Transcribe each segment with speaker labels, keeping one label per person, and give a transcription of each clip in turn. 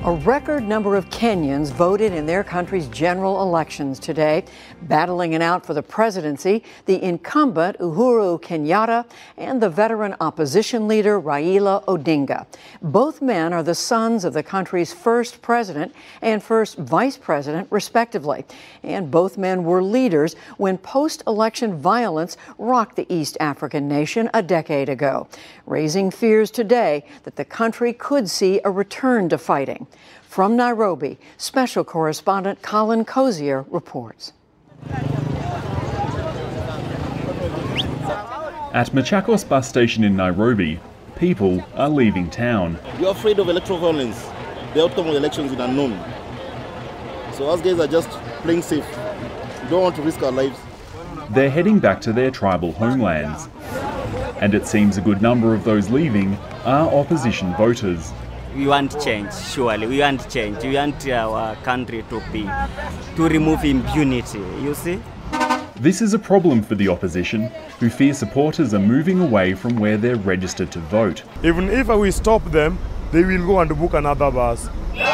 Speaker 1: A record number of Kenyans voted in their country's general elections today, battling it out for the presidency, the incumbent Uhuru Kenyatta and the veteran opposition leader Raila Odinga. Both men are the sons of the country's first president and first vice president, respectively. And both men were leaders when post-election violence rocked the East African nation a decade ago, raising fears today that the country could see a return to fighting. From Nairobi, special correspondent Colin Cozier reports.
Speaker 2: At Machakos bus station in Nairobi, people are leaving town.
Speaker 3: We're afraid of electoral violence. The outcome of the elections is unknown. So us guys are just playing safe. We don't want to risk our lives.
Speaker 2: They're heading back to their tribal homelands. And it seems a good number of those leaving are opposition voters.
Speaker 4: We want change, surely. We want change. We want our country to remove impunity, you see?
Speaker 2: This is a problem for the opposition, who fear supporters are moving away from where they're registered to vote.
Speaker 5: Even if we stop them, they will go and book another bus.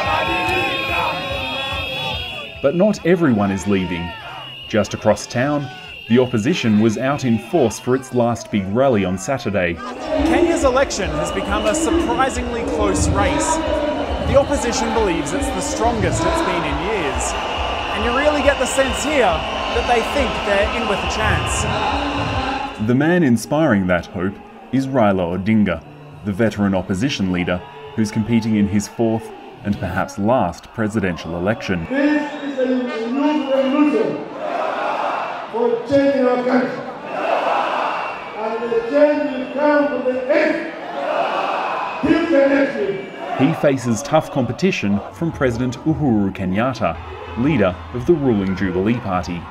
Speaker 2: But not everyone is leaving. Just across town, the opposition was out in force for its last big rally on Saturday.
Speaker 6: Kenya's election has become a surprisingly close race. The opposition believes it's the strongest it's been in years. And you really get the sense here that they think they're in with a chance.
Speaker 2: The man inspiring that hope is Raila Odinga, the veteran opposition leader who's competing in his fourth and perhaps last presidential election.
Speaker 7: This is a new revolution for changing our country. And the change will come from the end.
Speaker 2: He faces tough competition from President Uhuru Kenyatta, leader of the ruling Jubilee Party.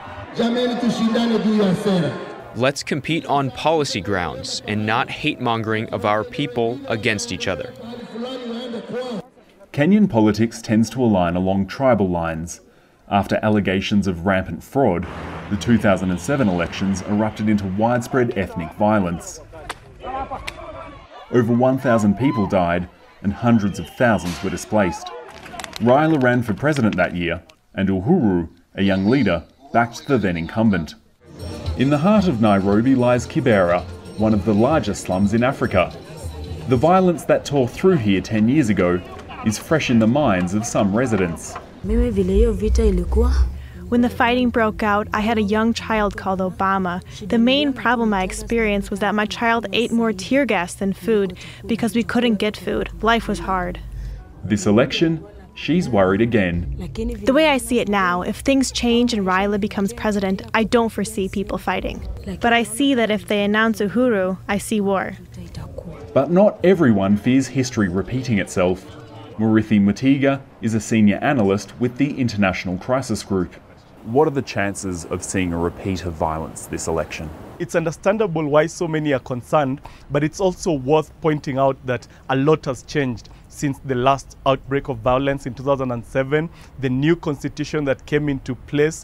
Speaker 8: Let's compete on policy grounds and not hate-mongering of our people against each other.
Speaker 2: Kenyan politics tends to align along tribal lines. After allegations of rampant fraud, the 2007 elections erupted into widespread ethnic violence. Over 1,000 people died and hundreds of thousands were displaced. Raila ran for president that year, and Uhuru, a young leader, backed the then incumbent. In the heart of Nairobi lies Kibera, one of the largest slums in Africa. The violence that tore through here 10 years ago is fresh in the minds of some residents.
Speaker 9: When the fighting broke out, I had a young child called Obama. The main problem I experienced was that my child ate more tear gas than food because we couldn't get food. Life was hard.
Speaker 2: This election, she's worried again.
Speaker 9: The way I see it now, if things change and Raila becomes president, I don't foresee people fighting. But I see that if they announce Uhuru, I see war.
Speaker 2: But not everyone fears history repeating itself. Murithi Mutiga is a senior analyst with the International Crisis Group. What are the chances of seeing a repeat of violence this election?
Speaker 5: It's understandable why so many are concerned, but it's also worth pointing out that a lot has changed since the last outbreak of violence in 2007. The new constitution that came into place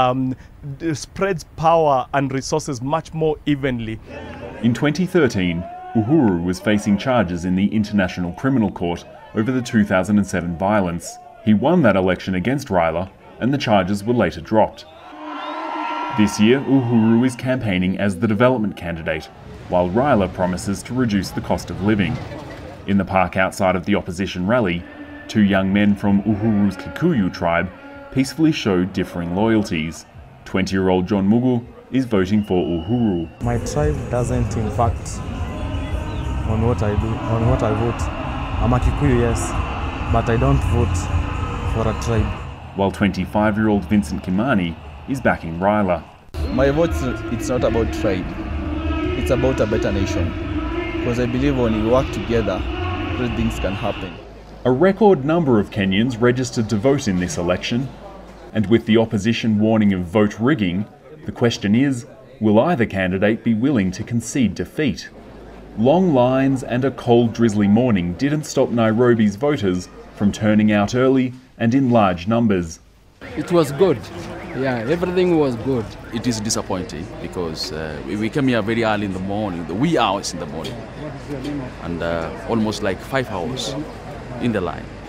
Speaker 5: spreads power and resources much more evenly.
Speaker 2: In 2013, Uhuru was facing charges in the International Criminal Court over the 2007 violence. He won that election against Raila, and the charges were later dropped. This year, Uhuru is campaigning as the development candidate, while Raila promises to reduce the cost of living. In the park outside of the opposition rally, two young men from Uhuru's Kikuyu tribe peacefully showed differing loyalties. 20-year-old John Mugu is voting for Uhuru.
Speaker 10: My tribe doesn't impact on what I do, on what I vote. I'm a Kikuyu, yes, but I don't vote for a tribe.
Speaker 2: While 25-year-old Vincent Kimani is backing Raila.
Speaker 11: My vote, it's not about tribe, it's about a better nation. Because I believe when we work together, great things can happen.
Speaker 2: A record number of Kenyans registered to vote in this election, and with the opposition warning of vote rigging, the question is, will either candidate be willing to concede defeat? Long lines and a cold, drizzly morning didn't stop Nairobi's voters from turning out early and in large numbers.
Speaker 12: It was good. Yeah, everything was good.
Speaker 13: It is disappointing because we came here very early in the morning, the wee hours in the morning, and almost like 5 hours in the line.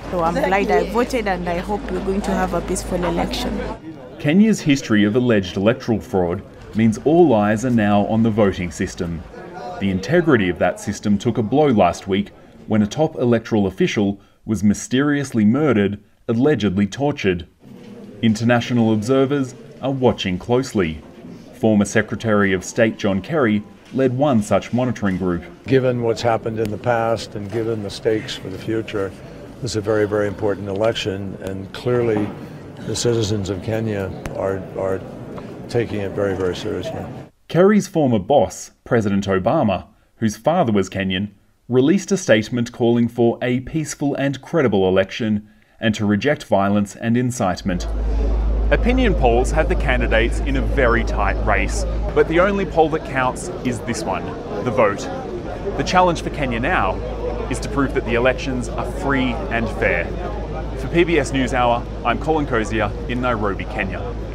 Speaker 14: So I'm glad I voted, and I hope we're going to have a peaceful election.
Speaker 2: Kenya's history of alleged electoral fraud means all eyes are now on the voting system. The integrity of that system took a blow last week when a top electoral official was mysteriously murdered, allegedly tortured. International observers are watching closely. Former Secretary of State John Kerry led one such monitoring group.
Speaker 15: Given what's happened in the past and given the stakes for the future, this is a very, very important election, and clearly the citizens of Kenya are taking it very, very seriously.
Speaker 2: Kerry's former boss, President Obama, whose father was Kenyan, released a statement calling for a peaceful and credible election and to reject violence and incitement.
Speaker 5: Opinion polls have the candidates in a very tight race, but the only poll that counts is this one, the vote. The challenge for Kenya now is to prove that the elections are free and fair. For PBS NewsHour, I'm Colin Cozier in Nairobi, Kenya.